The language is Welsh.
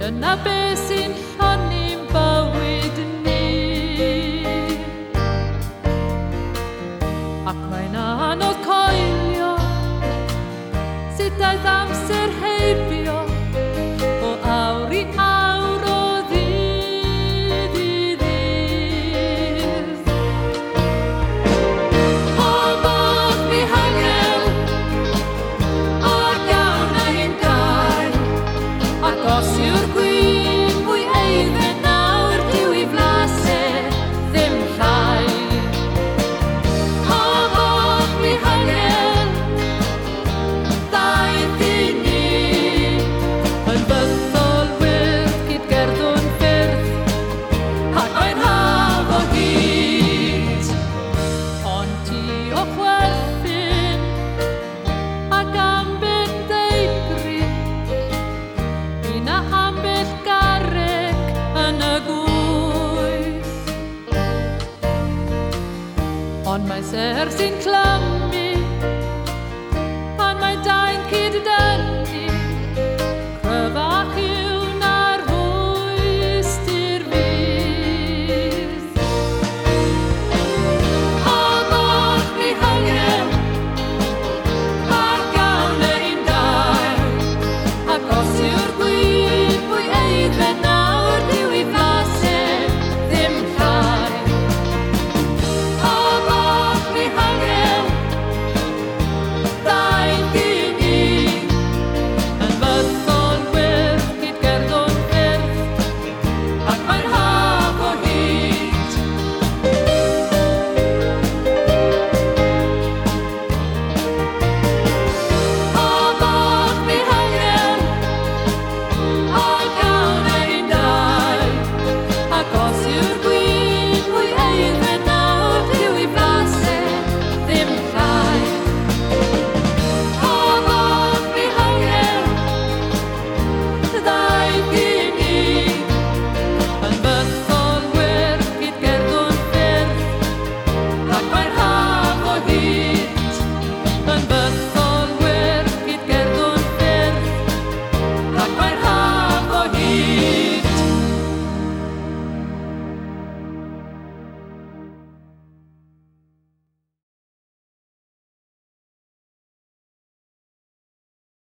Dyna beth sy'n rhannu'n bywyd ni. Ac mae'n anodd coelio sut daeth amser heibio o awr i awr o ddydd i ddydd. O bod mi hangel ac awn ein gael, ac os yw'r gwyn mwy eiddfed nawr dyw I flasau ddim llai. O bod mi hangel daeth I ni yn fyddol wyrdd gyd gerddwn ffyrdd ac mae'n haf o hyd. Ond ti o chwerthin ac ambell deibri, una ambell garreg yn y gwyth. Ond mae ser sy'n clym